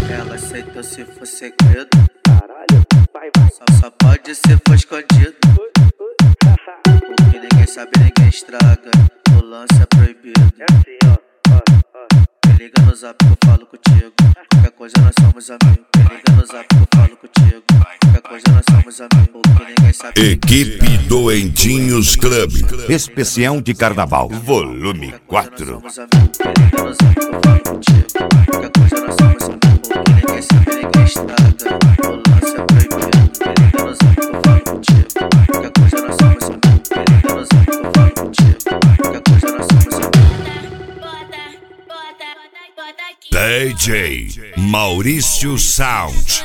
Ela aceitou se for segredo. Caralho, vai. Só pode se for escondido. Porque ninguém sabe, ninguém estraga. O lance é proibido. É assim, ó. Me liga no zap que eu falo contigo. Qualquer coisa nós somos amigos. Me liga no zap que eu falo contigo. Qualquer coisa nós somos amigos. Porque ninguém sabe. Equipe Doentinhos Club. Especial de Carnaval. Volume 4. Me liga no zap que eu falo contigo. Qualquer coisa nós somos amigos. Porque ninguém sabe, ninguém estraga. O lance é proibido. Me liga no zap que eu falo contigo. Qualquer coisa nós somos amigos. Me liga no zap que eu falo contigo. Qualquer coisa nós somos amigos. DJ Maurício Sound.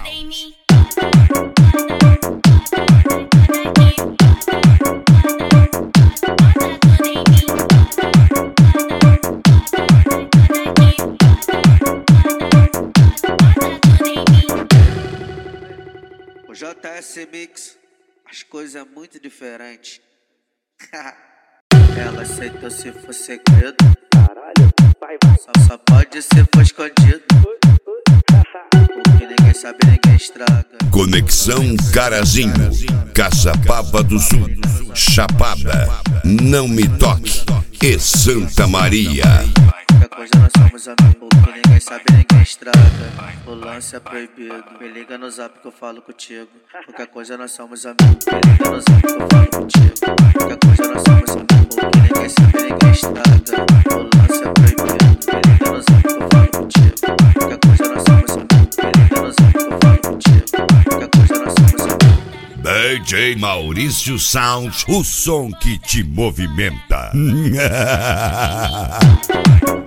O JS Mix, as coisas é muito diferentes. Ela aceitou se for segredo. Caralho, vai. Só pode se for escondido. Porque ninguém sabe, ninguém estraga. Conexão Carazinho, Caçapava do Sul, Chapada, Não Me Toque e Santa Maria. Qualquer coisa nós somos amigos. Porque ninguém sabe, ninguém estraga. O lance é proibido. Me liga no zap que eu falo contigo. Qualquer coisa nós somos amigos. Me liga no zap que eu falo contigo. Qualquer coisa nós somos amigos. Porque ninguém sabe, ninguém estraga. O lance é proibido. Me liga no zap que eu falo contigo. Qualquer coisa nós somos amigos. Me liga no zap que eu falo contigo. Qualquer coisa nós somos amigos. DJ Maurício Sound, o som que te movimenta.